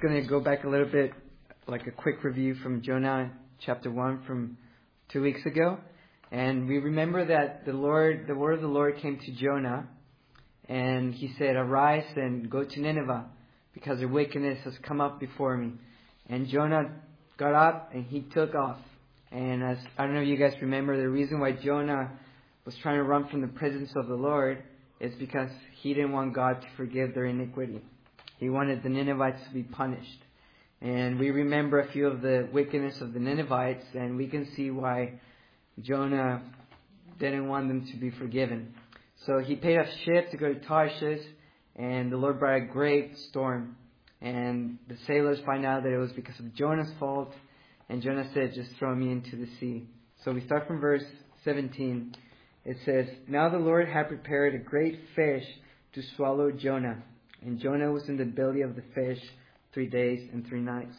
going to go back a little bit, like a quick review from Jonah chapter 1 from 2 weeks ago. And we remember that the word of the Lord came to Jonah, and he said, "Arise and go to Nineveh, because their wickedness has come up before me." And Jonah got up and he took off. And I don't know if you guys remember, the reason why Jonah was trying to run from the presence of the Lord is because he didn't want God to forgive their iniquity. He wanted the Ninevites to be punished. And we remember a few of the wickedness of the Ninevites, and we can see why Jonah didn't want them to be forgiven. So he paid a ship to go to Tarshish, and the Lord brought a great storm. And the sailors find out that it was because of Jonah's fault, and Jonah said, "Just throw me into the sea." So we start from verse 17. It says, "Now the Lord had prepared a great fish to swallow Jonah. And Jonah was in the belly of the fish 3 days and 3 nights."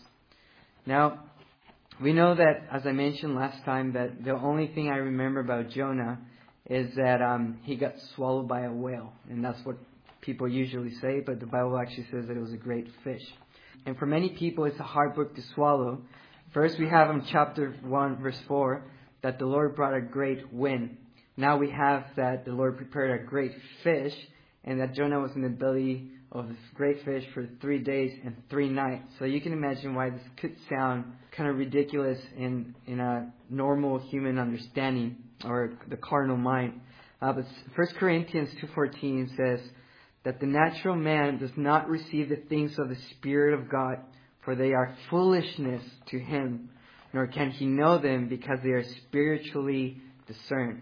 Now, we know that, as I mentioned last time, that the only thing I remember about Jonah is that he got swallowed by a whale. And that's what people usually say, but the Bible actually says that it was a great fish. And for many people, it's a hard book to swallow. First, we have in chapter 1, verse 4, that the Lord brought a great wind. Now we have that the Lord prepared a great fish, and that Jonah was in the belly of this great fish for 3 days and 3 nights. So you can imagine why this could sound kind of ridiculous in a normal human understanding or the carnal mind. But 1 Corinthians 2:14 says that the natural man does not receive the things of the Spirit of God, for they are foolishness to him, nor can he know them because they are spiritually discerned.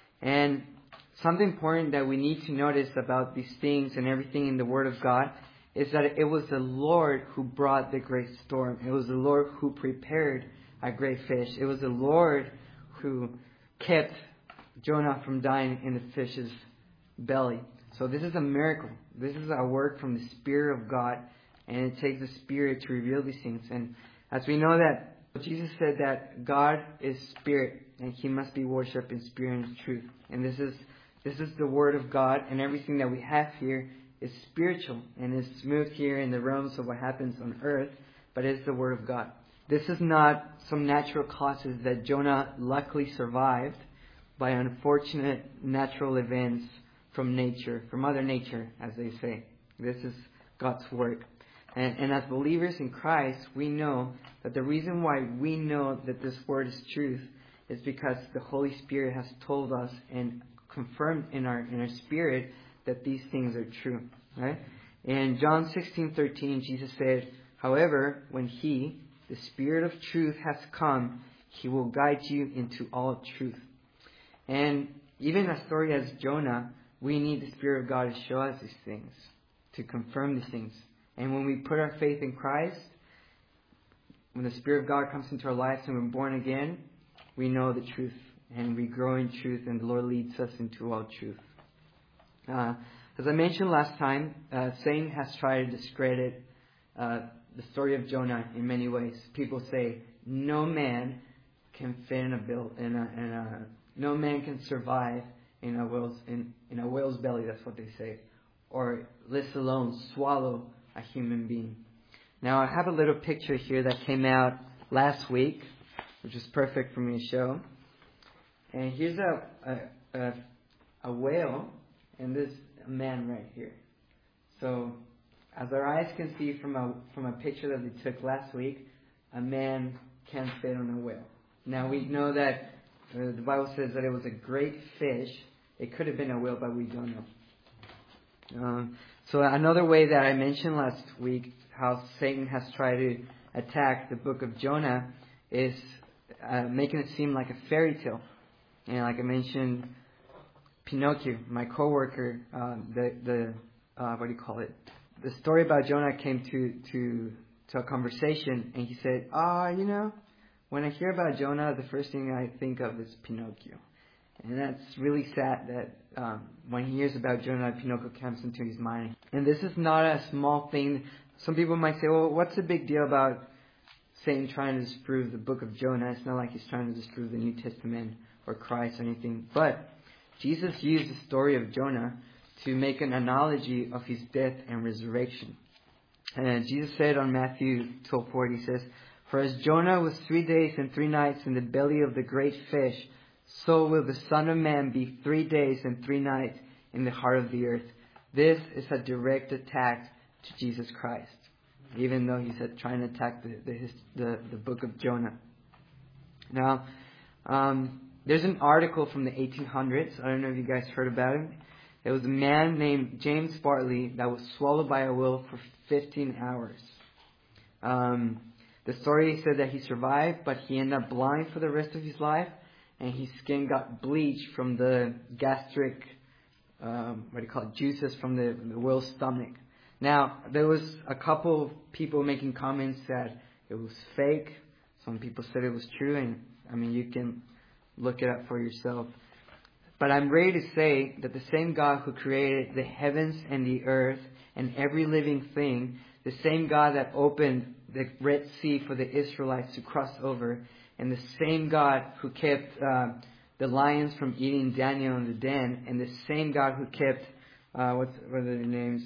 And something important that we need to notice about these things and everything in the Word of God is that it was the Lord who brought the great storm. It was the Lord who prepared a great fish. It was the Lord who kept Jonah from dying in the fish's belly. So this is a miracle. This is a work from the Spirit of God, and it takes the Spirit to reveal these things. And as we know that Jesus said that God is Spirit, and He must be worshipped in spirit and truth. And this is the Word of God, and everything that we have here is spiritual and is moved here in the realms of what happens on earth, but it is the Word of God. This is not some natural causes that Jonah luckily survived by unfortunate natural events from nature, from Mother Nature, as they say. This is God's work. And as believers in Christ, we know that the reason why we know that this Word is truth is because the Holy Spirit has told us and confirmed in our spirit that these things are true. Right? In John 16:13, Jesus said, "However, when He, the Spirit of truth, has come, He will guide you into all truth." And even a story as Jonah, we need the Spirit of God to show us these things, to confirm these things. And when we put our faith in Christ, when the Spirit of God comes into our lives and we're born again, we know the truth and we grow in truth, and the Lord leads us into all truth. As I mentioned last time, Satan has tried to discredit the story of Jonah in many ways. People say no man can fit in a bill, no man can survive in a whale's belly. That's what they say, or let alone swallow a human being. Now I have a little picture here that came out last week, which is perfect for me to show. And here's a whale, and this man right here. So, as our eyes can see from a picture that we took last week, a man can fit on a whale. Now we know that the Bible says that it was a great fish. It could have been a whale, but we don't know. So another way that I mentioned last week, how Satan has tried to attack the book of Jonah, is making it seem like a fairy tale. And like I mentioned, Pinocchio, my coworker, what do you call it? The story about Jonah came to a conversation, and he said, when I hear about Jonah, the first thing I think of is Pinocchio. And that's really sad that when he hears about Jonah, Pinocchio comes into his mind. And this is not a small thing. Some people might say, well, what's the big deal about Satan trying to disprove the book of Jonah? It's not like he's trying to disprove the New Testament or Christ or anything. But Jesus used the story of Jonah to make an analogy of his death and resurrection. And Jesus said on Matthew 12:40, he says, "For as Jonah was 3 days and 3 nights in the belly of the great fish, so will the Son of Man be 3 days and 3 nights in the heart of the earth." This is a direct attack to Jesus Christ, even though he's trying to attack the book of Jonah. Now, there's an article from the 1800s. I don't know if you guys heard about him. There was a man named James Bartley that was swallowed by a whale for 15 hours. The story said that he survived, but he ended up blind for the rest of his life, and his skin got bleached from the gastric, juices from the whale's stomach. Now, there was a couple of people making comments that it was fake. Some people said it was true, and you can look it up for yourself. But I'm ready to say that the same God who created the heavens and the earth and every living thing, the same God that opened the Red Sea for the Israelites to cross over, and the same God who kept the lions from eating Daniel in the den, and the same God who kept, what are their names?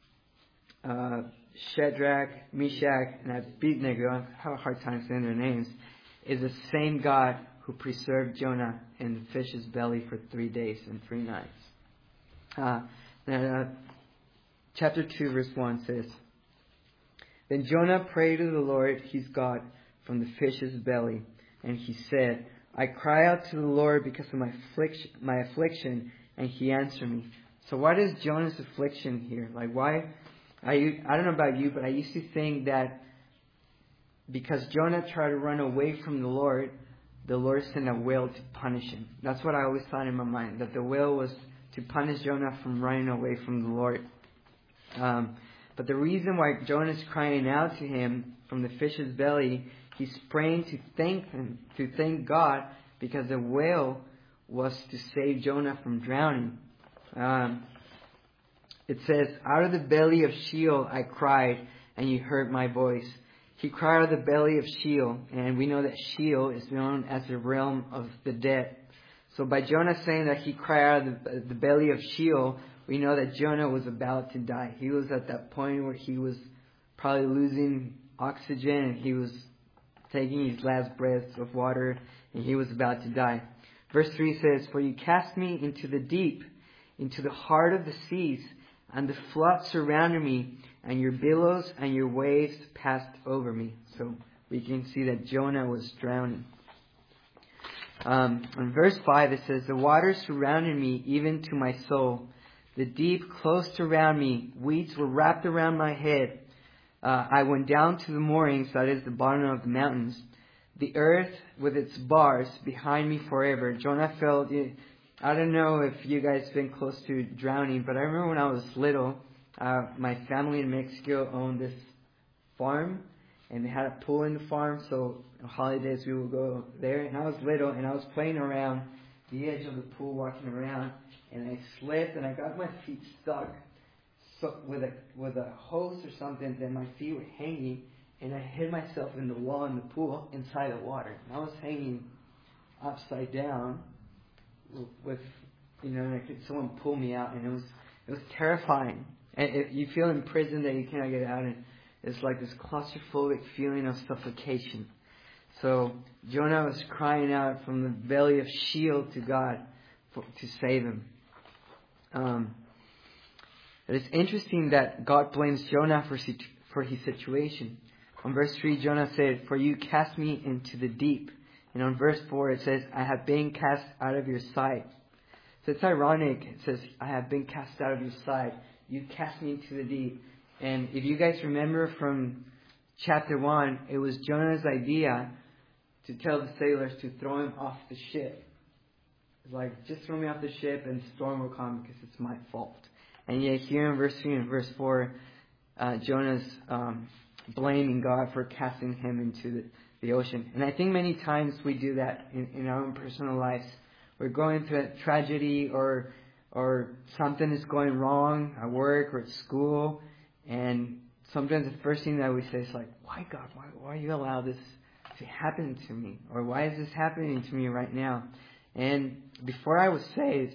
Shadrach, Meshach, and Abednego, I have a hard time saying their names, is the same God who preserved Jonah in the fish's belly for 3 days and 3 nights. Chapter 2, verse 1 says, "Then Jonah prayed to the Lord his God from the fish's belly, and he said, I cry out to the Lord because of my affliction, and he answered me." So what is Jonah's affliction here? Why? I don't know about you, but I used to think that because Jonah tried to run away from the Lord sent a whale to punish him. That's what I always thought in my mind, that the whale was to punish Jonah from running away from the Lord. But the reason why Jonah is crying out to him from the fish's belly, he's praying to thank God, because the whale was to save Jonah from drowning. It says, "Out of the belly of Sheol I cried, and you heard my voice." He cried out of the belly of Sheol, and we know that Sheol is known as the realm of the dead. So by Jonah saying that he cried out of the belly of Sheol, we know that Jonah was about to die. He was at that point where he was probably losing oxygen, and he was taking his last breaths of water, and he was about to die. Verse 3 says, "For you cast me into the deep, into the heart of the seas, and the flood surrounded me, and your billows and your waves passed over me." So we can see that Jonah was drowning. In verse 5 it says, "The waters surrounded me even to my soul. The deep closed around me. Weeds were wrapped around my head. I went down to the moorings," that is the bottom of the mountains. "The earth with its bars behind me forever." Jonah felt, I don't know if you guys have been close to drowning, but I remember when I was little, my family in Mexico owned this farm, and they had a pool in the farm, so on holidays we would go there. And I was little, and I was playing around the edge of the pool, walking around, and I slipped, and I got my feet stuck with a hose or something, then my feet were hanging, and I hit myself in the wall in the pool inside the water. And I was hanging upside down with, someone pull me out, and it was terrifying. And if you feel in prison that you cannot get out, and it's like this claustrophobic feeling of suffocation. So Jonah was crying out from the belly of Sheol to God to save him. It's interesting that God blames Jonah for his situation. On verse 3, Jonah said, "For you cast me into the deep." And on verse 4, it says, "I have been cast out of your sight." So it's ironic. It says, "I have been cast out of your sight. You cast me into the deep." And if you guys remember from chapter 1, it was Jonah's idea to tell the sailors to throw him off the ship. It's like, just throw me off the ship and the storm will come because it's my fault. And yet here in verse 3 and verse 4, Jonah's blaming God for casting him into the ocean. And I think many times we do that in our own personal lives. We're going through a tragedy or something is going wrong at work or at school. And sometimes the first thing that we say is like, "Why God? Why you allow this to happen to me? Or why is this happening to me right now?" And before I was saved,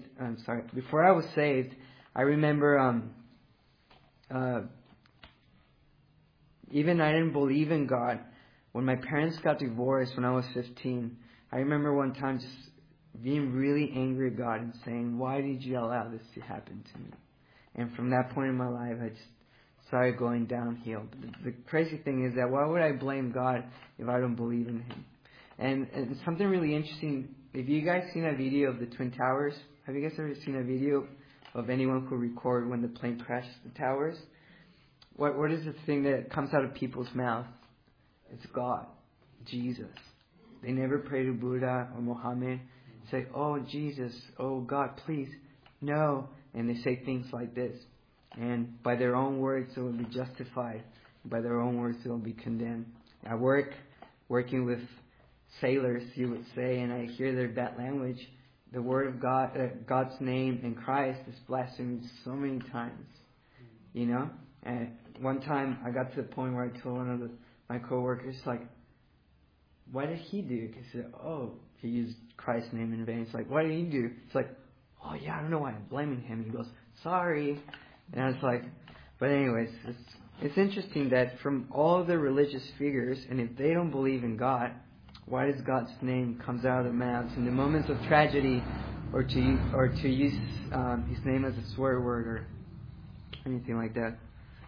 I remember even I didn't believe in God. When my parents got divorced when I was 15, I remember one time just being really angry at God and saying, why did you allow this to happen to me? And from that point in my life, I just started going downhill. But the crazy thing is that why would I blame God if I don't believe in Him? And something really interesting, if you guys seen a video of the Twin Towers, have you guys ever seen a video of anyone who recorded when the plane crashed the towers? What is the thing that comes out of people's mouths? It's God, Jesus. They never pray to Buddha or Muhammad. Say, oh, Jesus, oh, God, please. No. And they say things like this. And by their own words, they will be justified. By their own words, they will be condemned. I working with sailors, you would say, and I hear their bad language. The word of God, God's name in Christ is blasphemed so many times. You know? And one time I got to the point where I told one of my coworkers, like, what did he do? He said, oh, he used Christ's name in vain. It's like, what did he do? It's like, oh yeah, I don't know why I'm blaming him. He goes, sorry. And I was like, but anyways, it's interesting that from all the religious figures, and if they don't believe in God, why does God's name comes out of their mouths in the moments of tragedy, or to use His name as a swear word or anything like that?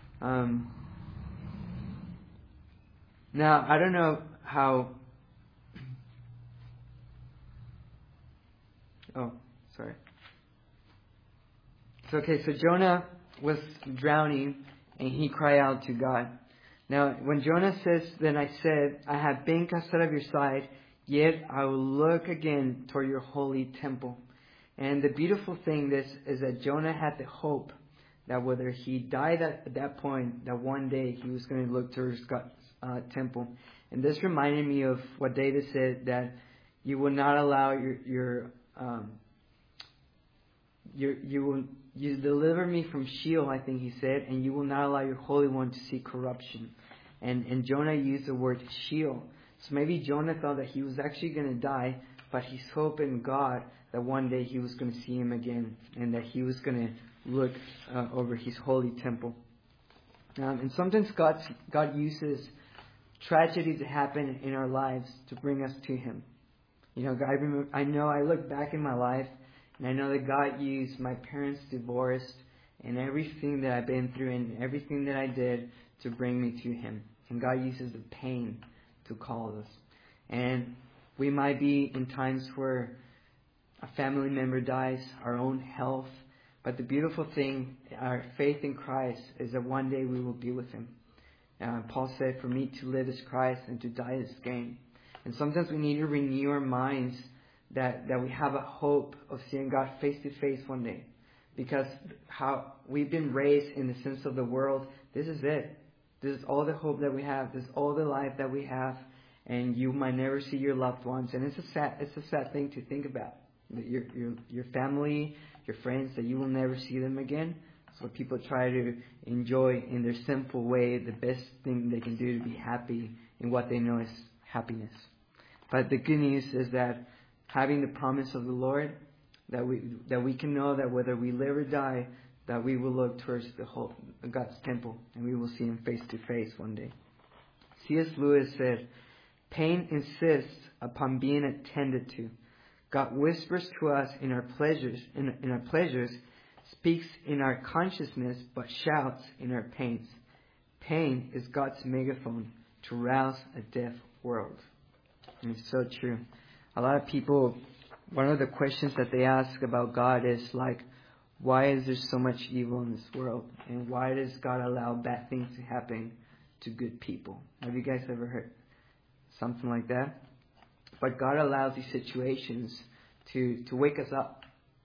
Now I don't know how. Oh, sorry. So Jonah was drowning, and he cried out to God. Now, when Jonah says, then I said, I have been cast out of your sight, yet I will look again toward your holy temple. And the beautiful thing is that Jonah had the hope that whether he died at that point, that one day he was going to look towards God's temple. And this reminded me of what David said, that you will not allow you deliver me from Sheol, I think he said, and you will not allow your Holy One to see corruption. And Jonah used the word Sheol. So maybe Jonah thought that he was actually going to die, but he's hoping God that one day he was going to see Him again, and that he was going to look over His holy temple. And sometimes God uses tragedy to happen in our lives to bring us to Him. You know, I look back in my life, and I know that God used my parents' divorce and everything that I've been through and everything that I did to bring me to Him. And God uses the pain to call us. And we might be in times where a family member dies, our own health. But the beautiful thing, our faith in Christ, is that one day we will be with Him. Paul said, for me to live is Christ and to die is gain. And sometimes we need to renew our minds that we have a hope of seeing God face to face one day. Because how we've been raised in the sense of the world, this is it. This is all the hope that we have. This is all the life that we have. And you might never see your loved ones. And it's a sad thing to think about. Your family, your friends, that you will never see them again. So people try to enjoy in their simple way the best thing they can do to be happy in what they know is happiness. But the good news is that having the promise of the Lord, that we can know that whether we live or die, that we will look towards God's temple, and we will see Him face to face one day. C.S. Lewis said, pain insists upon being attended to. God whispers to us in our pleasures, speaks in our consciousness, but shouts in our pains. Pain is God's megaphone to rouse a deaf world. And it's so true. A lot of people, one of the questions that they ask about God is like, why is there so much evil in this world? And why does God allow bad things to happen to good people? Have you guys ever heard something like that? But God allows these situations to wake us up.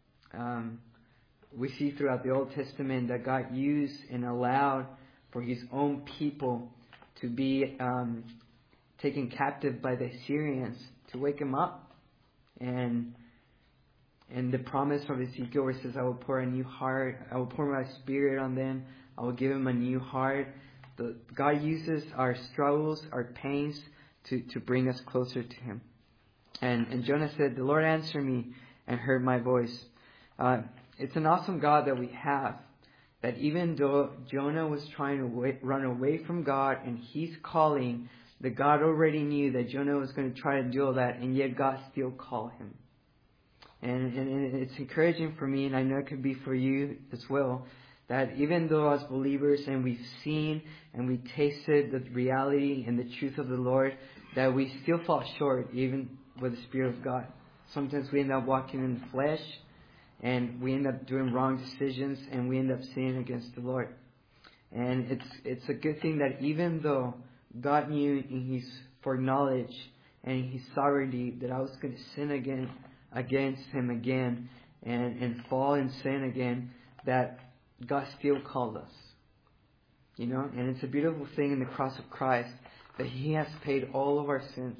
We see throughout the Old Testament that God used and allowed for His own people to be taken captive by the Assyrians to wake them up. And the promise of Ezekiel where it says, I will pour a new heart, I will pour my spirit on them, I will give them a new heart. God uses our struggles, our pains to bring us closer to Him. And Jonah said, the Lord answered me and heard my voice. It's an awesome God that we have, that even though Jonah was trying to run away from God and he's calling, that God already knew that Jonah was going to try to do all that, and yet God still called him. And it's encouraging for me, and I know it could be for you as well, that even though as believers and we've seen and we tasted the reality and the truth of the Lord, that we still fall short even with the Spirit of God. Sometimes we end up walking in the flesh, and we end up doing wrong decisions, and we end up sinning against the Lord. And it's a good thing that even though God knew in His foreknowledge and His sovereignty that I was going to sin against Him again and fall in sin again, that God still called us. You know, and it's a beautiful thing in the cross of Christ that He has paid all of our sins.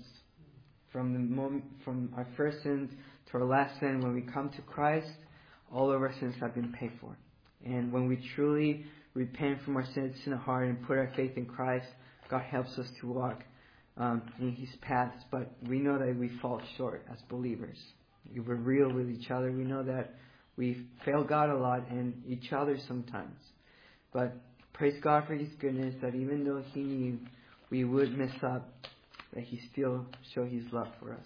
From our first sins to our last sin, when we come to Christ, all of our sins have been paid for. And when we truly repent from our sins in our heart and put our faith in Christ, God helps us to walk in His paths. But we know that we fall short as believers. If we're real with each other, we know that we fail God a lot and each other sometimes. But praise God for His goodness, that even though He knew we would mess up, that He still showed His love for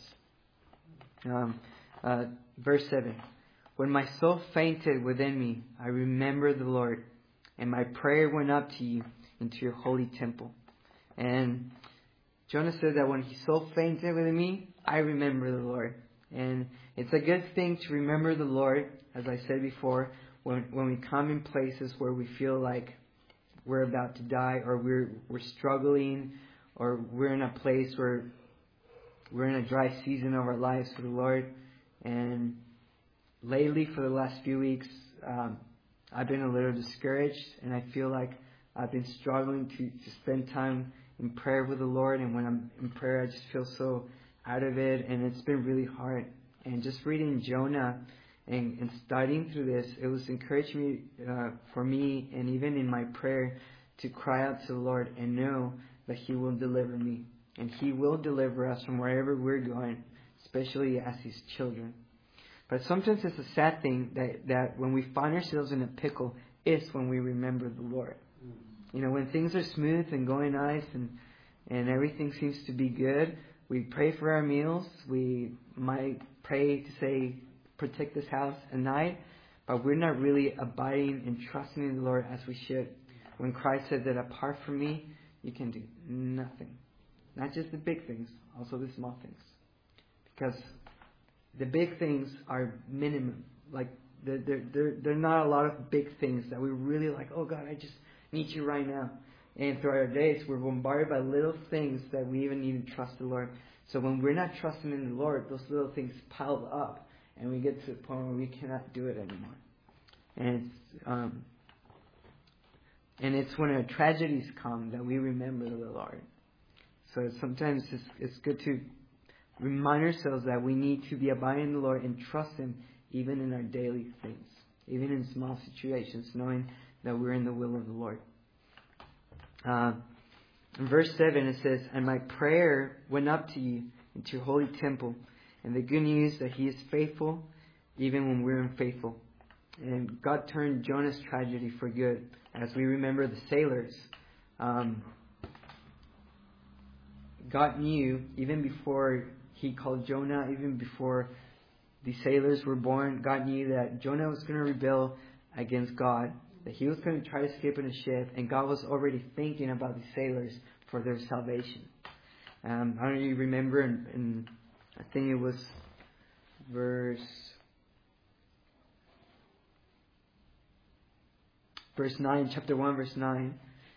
us. Verse 7. When my soul fainted within me, I remembered the Lord, and my prayer went up to you into your holy temple. And Jonah said that when his soul fainted within me, I remember the Lord. And it's a good thing to remember the Lord, as I said before, when we come in places where we feel like we're about to die, or we're struggling, or we're in a place where we're in a dry season of our lives for the Lord. And lately, for the last few weeks, I've been a little discouraged, and I feel like I've been struggling to spend time in prayer with the Lord. And when I'm in prayer, I just feel so out of it, and it's been really hard. And just reading Jonah and studying through this, it was encouraging for me, and even in my prayer, to cry out to the Lord and know that He will deliver me. And He will deliver us from wherever we're going, especially as His children. But sometimes it's a sad thing that when we find ourselves in a pickle, it's when we remember the Lord. You know, when things are smooth and going nice and everything seems to be good, we pray for our meals. We might pray to say, protect this house at night, but we're not really abiding and trusting in the Lord as we should. When Christ said that apart from me, you can do nothing. Not just the big things, also the small things. Because the big things are minimum. Like, there are not a lot of big things that we really like, oh God, I just need you right now. And throughout our days, we're bombarded by little things that we even need to trust the Lord. So when we're not trusting in the Lord, those little things pile up, and we get to the point where we cannot do it anymore. And it's when our tragedies come that we remember the Lord. So sometimes it's good to remind ourselves that we need to be abiding in the Lord and trust Him even in our daily things, even in small situations, knowing that we're in the will of the Lord. In verse 7 it says, and my prayer went up to you into your holy temple, and the good news that He is faithful even when we're unfaithful. And God turned Jonah's tragedy for good. As we remember the sailors, God knew even before He called Jonah, even before the sailors were born, God knew that Jonah was going to rebel against God, that he was going to try to escape in a ship, and God was already thinking about the sailors for their salvation. I don't know if you remember, in I think it was verse 9, chapter 1, verse 9.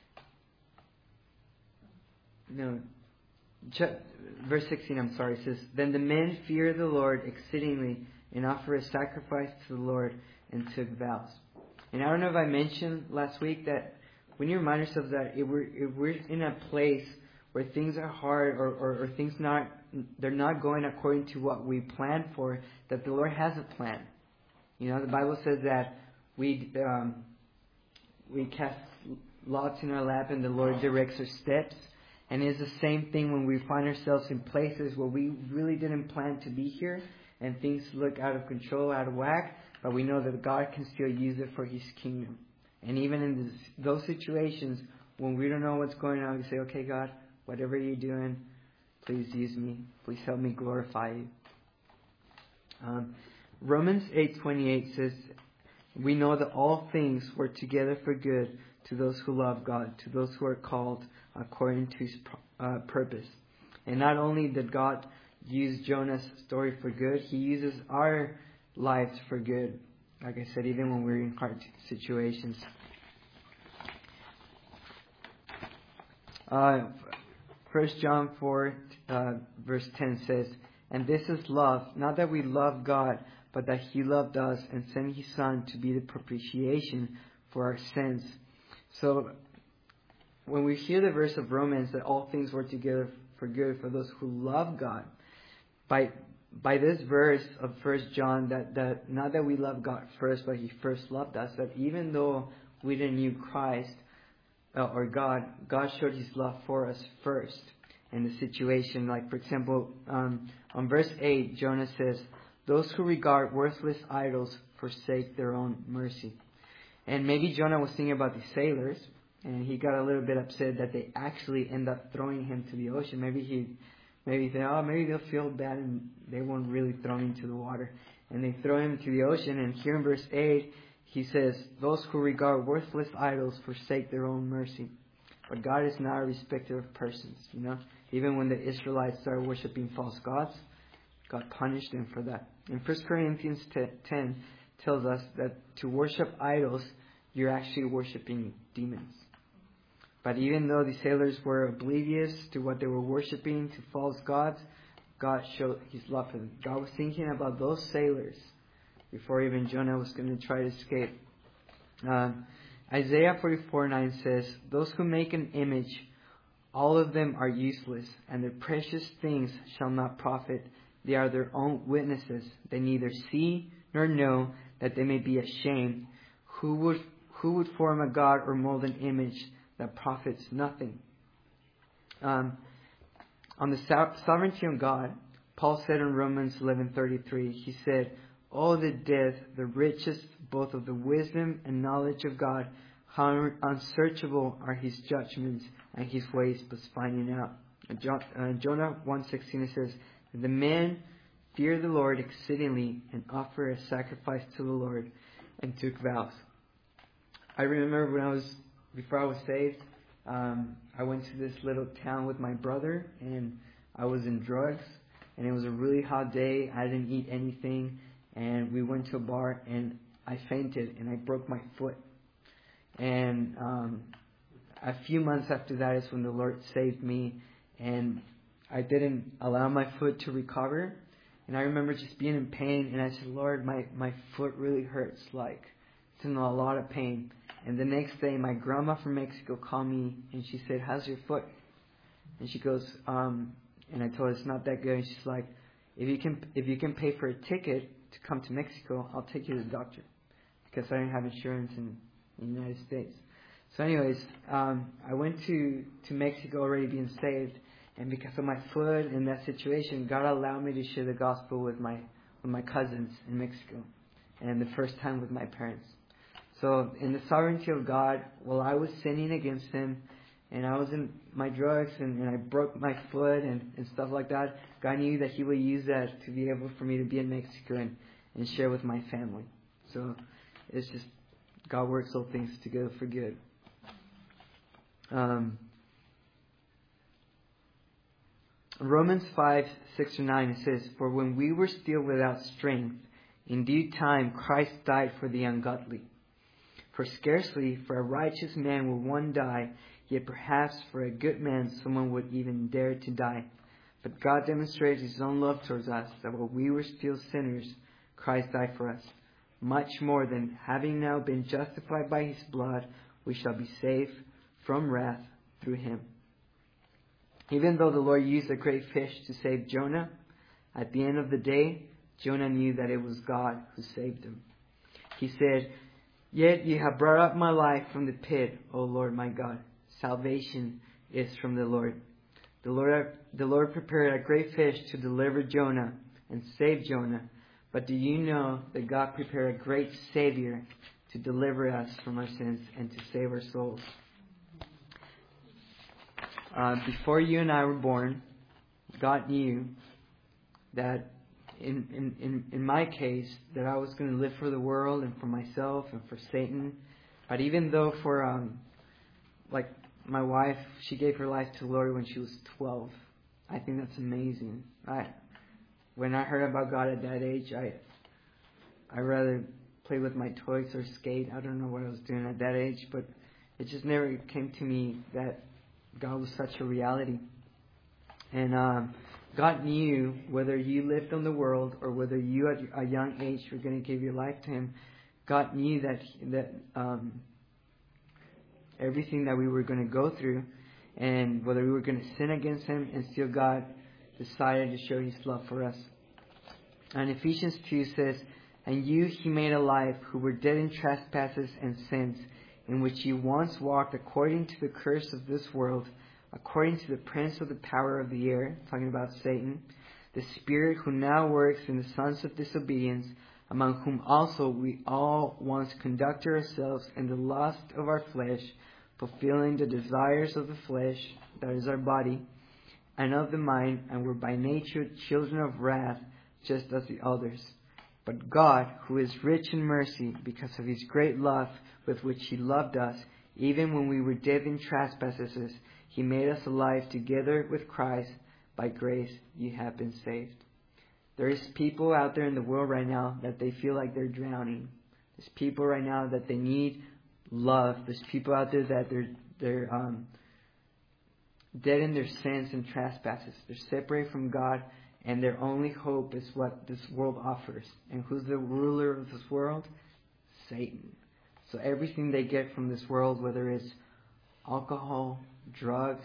No, verse 16, I'm sorry, it says, then the men feared the Lord exceedingly and offered a sacrifice to the Lord and took vows. And I don't know if I mentioned last week that we need to remind ourselves that if we're in a place where things are hard or things they're not going according to what we planned for, that the Lord has a plan. You know, the Bible says that we cast lots in our lap and the Lord directs our steps. And it's the same thing when we find ourselves in places where we really didn't plan to be here and things look out of control, out of whack, but we know that God can still use it for His kingdom. And even in those situations when we don't know what's going on, we say, okay, God, whatever you're doing, please use me. Please help me glorify you. Romans 8:28 says, we know that all things work together for good to those who love God, to those who are called according to His purpose. And not only did God use Jonah's story for good, He uses our lives for good. Like I said, even when we're in hard situations. 1 John 4 verse 10 says, and this is love, not that we love God, but that He loved us and sent His Son to be the propitiation for our sins. So when we hear the verse of Romans that all things work together for good for those who love God, by this verse of 1 John, that not that we love God first, but He first loved us, that even though we didn't know Christ or God showed His love for us first in the situation. Like, for example, on verse 8, Jonah says, those who regard worthless idols forsake their own mercy. And maybe Jonah was thinking about the sailors, and he got a little bit upset that they actually end up throwing him to the ocean. Maybe he thought, maybe they'll feel bad and they won't really throw him into the water. And they throw him to the ocean. And here in verse 8, he says, those who regard worthless idols forsake their own mercy. But God is not a respecter of persons, you know. Even when the Israelites started worshiping false gods, God punished them for that. And 1 Corinthians 10 tells us that to worship idols, you're actually worshiping demons. But even though the sailors were oblivious to what they were worshiping, to false gods, God showed His love for them. God was thinking about those sailors before even Jonah was going to try to escape. Isaiah 44:9 says, those who make an image, all of them are useless, and their precious things shall not profit. They are their own witnesses. They neither see nor know, that they may be ashamed. Who would form a god or mold an image that profits nothing? On the sovereignty of God, Paul said in Romans 11:33, he said, oh, the depth, the riches, both of the wisdom and knowledge of God, how unsearchable are His judgments and His ways past finding out. Jonah 1:16 says, the men fear the Lord exceedingly and offer a sacrifice to the Lord and took vows. I remember before I was saved, I went to this little town with my brother, and I was in drugs, and it was a really hot day. I didn't eat anything, and we went to a bar, and I fainted, and I broke my foot. And a few months after that is when the Lord saved me, and I didn't allow my foot to recover. And I remember just being in pain, and I said, Lord, my foot really hurts, like it's in a lot of pain. And the next day, my grandma from Mexico called me, and she said, how's your foot? And she goes, and I told her it's not that good. And she's like, if you can pay for a ticket to come to Mexico, I'll take you to the doctor, because I didn't have insurance in the United States. So anyways, I went to Mexico already being saved, and because of my foot and that situation, God allowed me to share the gospel with my cousins in Mexico, and the first time with my parents. So in the sovereignty of God, while I was sinning against Him, and I was in my drugs, and I broke my foot and stuff like that, God knew that He would use that to be able for me to be in Mexico and share with my family. So it's just, God works all things together for good. Romans 5:6-9, it says, for when we were still without strength, in due time Christ died for the ungodly. For scarcely for a righteous man will one die, yet perhaps for a good man someone would even dare to die. But God demonstrates His own love towards us, that while we were still sinners, Christ died for us. Much more than, having now been justified by His blood, we shall be saved from wrath through Him. Even though the Lord used a great fish to save Jonah, at the end of the day, Jonah knew that it was God who saved him. He said, yet you have brought up my life from the pit, O Lord my God. Salvation is from the Lord. The Lord prepared a great fish to deliver Jonah and save Jonah. But do you know that God prepared a great Savior to deliver us from our sins and to save our souls. Before you and I were born, God knew that in my case, that I was going to live for the world and for myself and for Satan. But even though for, like my wife, she gave her life to the Lord when she was 12. I think that's amazing. When I heard about God at that age, I rather play with my toys or skate. I don't know what I was doing at that age, but it just never came to me that God was such a reality. And God knew whether you lived on the world or whether you at a young age were going to give your life to Him. God knew that everything that we were going to go through, and whether we were going to sin against Him, and still God decided to show His love for us. And Ephesians 2 says, "And you He made alive, who were dead in trespasses and sins, in which you once walked according to the curse of this world, according to the prince of the power of the air," talking about Satan, "the spirit who now works in the sons of disobedience, among whom also we all once conducted ourselves in the lust of our flesh, fulfilling the desires of the flesh," that is our body, "and of the mind, and were by nature children of wrath, just as the others. But God, who is rich in mercy, because of His great love with which He loved us, even when we were dead in trespasses, He made us alive together with Christ. By grace you have been saved." There is people out there in the world right now that they feel like they're drowning. There's people right now that they need love. There's people out there that they're dead in their sins and trespasses. They're separated from God, and their only hope is what this world offers. And who's the ruler of this world? Satan. So everything they get from this world, whether it's alcohol, drugs,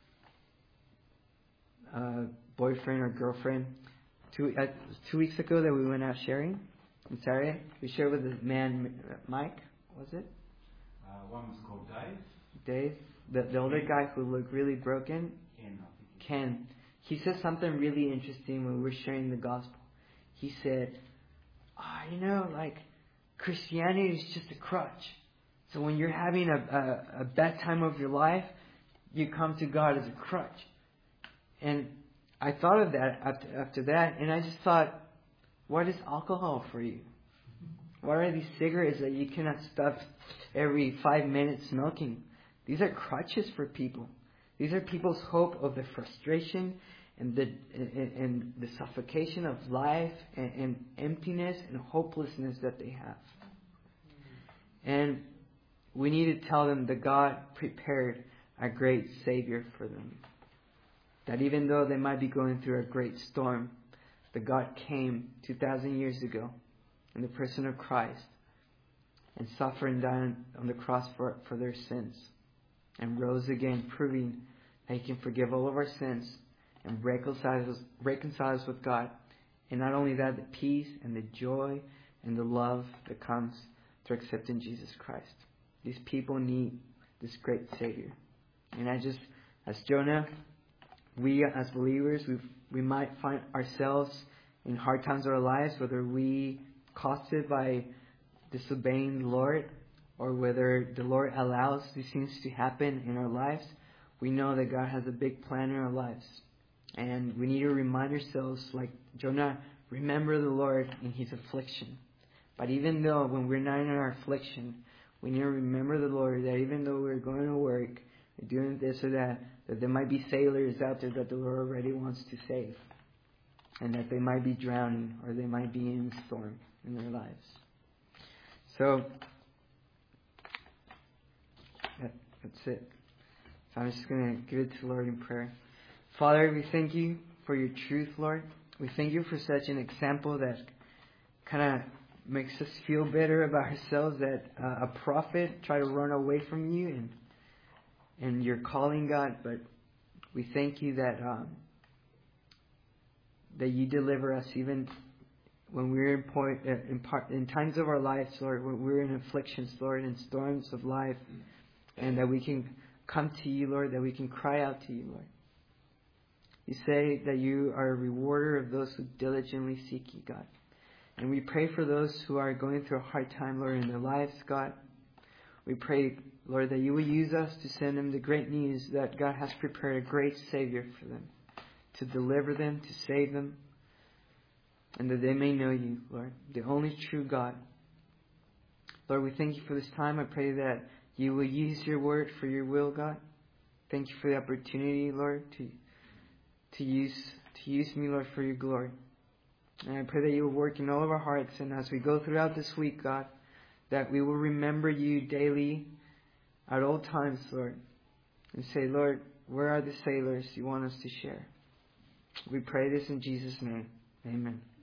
boyfriend or girlfriend. 2 weeks ago that we went out sharing on Saturday, we shared with this man, Mike, was it? One was called Dave. Dave, the older guy who looked really broken. Ken. He said something really interesting when we were sharing the gospel. He said, Christianity is just a crutch. So when you're having a bad time of your life, you come to God as a crutch. And I thought of that after that, and I just thought, what is alcohol for you? What are these cigarettes that you cannot stop every 5 minutes smoking? These are crutches for people. These are people's hope of the frustration and the suffocation of life and emptiness and hopelessness that they have. And we need to tell them that God prepared a great Savior for them. That even though they might be going through a great storm, that God came 2,000 years ago in the person of Christ and suffered and died on the cross for their sins, and rose again, proving that He can forgive all of our sins and reconcile us with God. And not only that, the peace and the joy and the love that comes through accepting Jesus Christ. These people need this great Savior. And as Jonah, we as believers, we might find ourselves in hard times of our lives, whether we caused it by disobeying the Lord or whether the Lord allows these things to happen in our lives. We know that God has a big plan in our lives. And we need to remind ourselves, like Jonah, remember the Lord in His affliction. But even though when we're not in our affliction, we need to remember the Lord, that even though we're going to work, we're doing this or that there might be sailors out there that the Lord already wants to save. And that they might be drowning or they might be in a storm in their lives. So, that's it. So I'm just going to give it to the Lord in prayer. Father, we thank You for Your truth, Lord. We thank You for such an example that kind of makes us feel better about ourselves, that a prophet tried to run away from You and Your calling, God. But we thank You that You deliver us even when we're in times of our lives, Lord, when we're in afflictions, Lord, in storms of life, and that we can come to You, Lord, that we can cry out to You, Lord. You say that You are a rewarder of those who diligently seek You, God. And we pray for those who are going through a hard time, Lord, in their lives, God. We pray, Lord, that you will use us to send them the great news that God has prepared a great Savior for them, to deliver them, to save them, and that they may know you, Lord, the only true God. Lord, we thank you for this time. I pray that you will use your word for your will, God. Thank you for the opportunity, Lord, to use me, Lord, for your glory. And I pray that you will work in all of our hearts, and as we go throughout this week, God, that we will remember you daily at all times, Lord, and say, Lord, where are the sailors you want us to share? We pray this in Jesus' name. Amen.